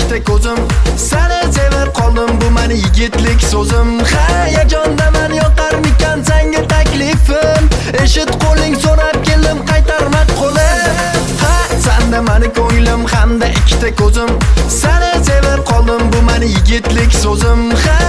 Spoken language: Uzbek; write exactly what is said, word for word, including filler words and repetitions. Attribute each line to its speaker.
Speaker 1: ikkita ko'zim. Seni sevib qoldim, bu meni yigitlik so'zim. Ha, yajondaman yoqarmikan senga taklifim. Eshit qo'ling so'rab keldim, qaytarma qo'lim. Ha, senda meni ko'nglim hamda ikkita ko'zim. Seni sevib qoldim, bu meni yigitlik so'zim. Ha,